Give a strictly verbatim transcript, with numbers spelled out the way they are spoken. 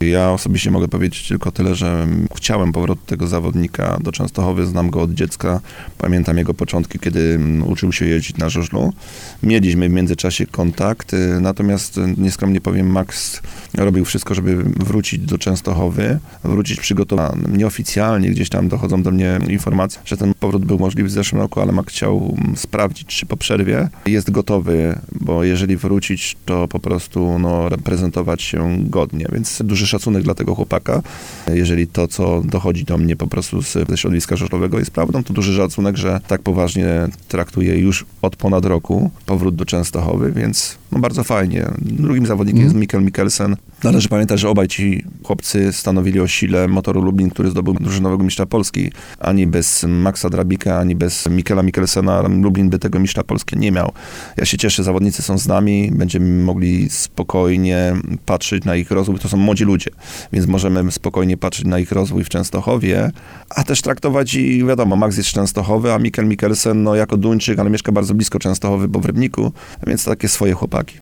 Ja osobiście mogę powiedzieć tylko tyle, że chciałem powrotu tego zawodnika do Częstochowy, znam go od dziecka, pamiętam jego początki, kiedy uczył się jeździć na żużlu. Mieliśmy w międzyczasie kontakt, natomiast nieskromnie powiem, Max robił wszystko, żeby wrócić do Częstochowy, wrócić przygotowany. Nieoficjalnie gdzieś tam dochodzą do mnie informacje, że ten powrót był możliwy w zeszłym roku, ale Max chciał sprawdzić, czy po przerwie jest gotowy, bo jeżeli wrócić, to po prostu no, reprezentować się godnie, więc duży szacunek dla tego chłopaka. Jeżeli to, co dochodzi do mnie po prostu z, ze środowiska żużlowego jest prawdą, to duży szacunek, że tak poważnie traktuje już od ponad roku powrót do Częstochowy, więc no bardzo fajnie. Drugim zawodnikiem mm. jest Mikkel Mikkelsen. Należy pamiętać, że obaj ci chłopcy stanowili o sile Motoru Lublin, który zdobył drużynowego mistrza Polski. Ani bez Maxa Drabika, ani bez Mikkela Mikkelsena Lublin by tego mistrza Polski nie miał. Ja się cieszę, zawodnicy są z nami, będziemy mogli spokojnie patrzeć na ich rozwój. To są młodzi ludzie, więc możemy spokojnie patrzeć na ich rozwój w Częstochowie, a też traktować i wiadomo, Max jest z Częstochowy, a Mikkel Mikkelsen no jako Duńczyk, ale mieszka bardzo blisko Częstochowy, bo w Rybniku, więc takie swoje chłopaki.